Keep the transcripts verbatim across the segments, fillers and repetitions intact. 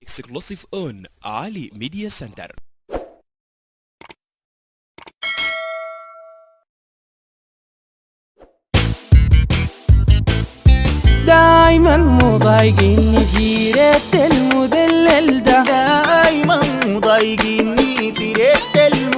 exclusive on Ali Media Center. دايما مضايقني في ريت المدلل ده، دايما مضايقني في ريت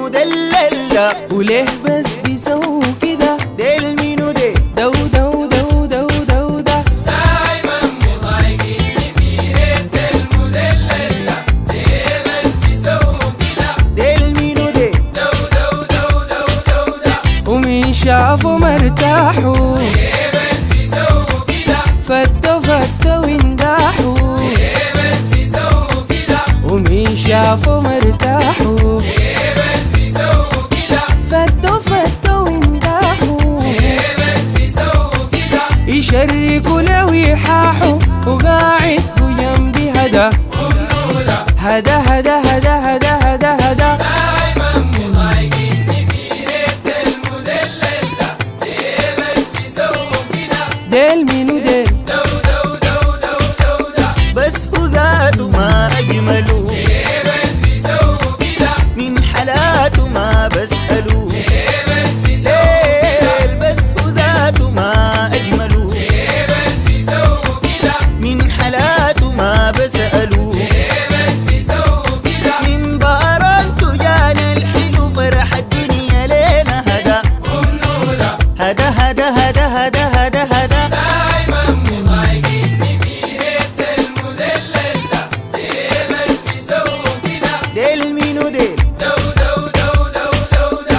المدلل ده، وليه بس بيسووا كده؟ ديل مينو دي دو دو دو دو دو ده. دايما مضايقني في ريت المدلل ده، ليه بس بيسووا كده؟ ديل مينو دي دو دو دو دو دو ده. ومين شافوا مرتاحوا ليه بس بيسووا كده؟ فتوا فتوا ونداحوا، ليه بس بيسووا كده؟ ومين شافوا مرتاحوا ليه بس بيسووا كده؟ فتوا فتوا ونداحوا، ليه بس بيسووا كده؟ يشركوا لو يحاحوا وقاعد جنبي هدا ومنودة هدا هدا هدا هدا هدا هدا. دايما مضايقني في ريت المدلل ده، ليه بس بيسووا كده؟ ديل مينو ديل دو دو دو دو دو ده. بس وزاده ما أجمله، ليه بس بيسووا كده؟ من حالاته ما بسأله، ليه بس بيسووا ليل بس وزاده ما أجمله، ليه بس بيسووا كده؟ من حالاته ما بسأله، ليه بس بيسووا كده؟ من بارانته جانا الحلو فرح الدنيا لينا هدا ومنودة هدا هدا هدا هدا هدا هدا. دايما مضايقني في ريت المدلل ده، ليه بس بيسووا كده؟ ديل مينو ديل دو دو دو دو دو ده.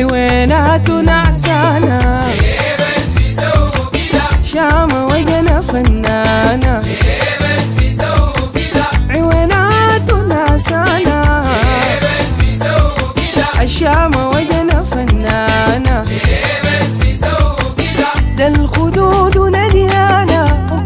عويناته نعسانة ليه بس بيسووا كده؟ شامة وجنا فنانة، ليه بس بيسووا كده؟ عويناته نعسانة ليه بس بيسووا كده؟ الشامة وجنا فنانة، ليه بس بيسووا كده؟ ده الخدود نديانة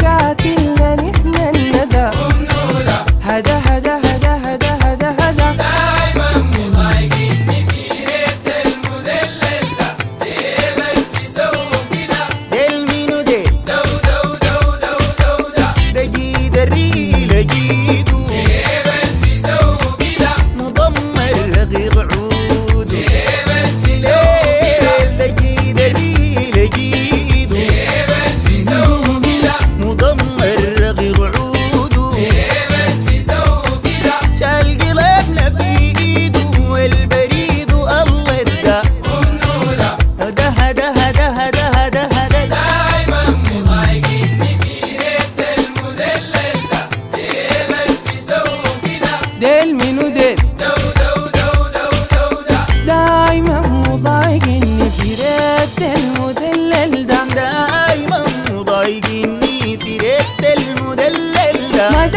وقاتلنا نحن الندى ومنودة هدا هدا هدا هدا هدا هدا. دايما مضايقني في ريت المدلل ده، ليه بس بيسووا كده؟ ديل مينو ديل دو دو دو دو دو ده. ده جيد الريل جيدو، ليه بس بيسووا كده؟ مضمر رقيق عودو، ليه بس بيسووا كده؟ ليل ده جيد الريل جيدو، ليه بس بيسووا كده؟ مضمر رقيق عودو، ليه بس بيسووا كده؟ شال قلبنا في ايدو والبريد الله ادى ومنودة هدا هدا هدا هدا هدا هدا. دايما مضايقني في ريت المدلل ده، ليه بس بيسووا كده؟ ديل مينو ديل دو دو دو دو دو ده. دايما مضايقني في ريت المدلل ده، دايما مضايقني في ريت المدلل ده، ما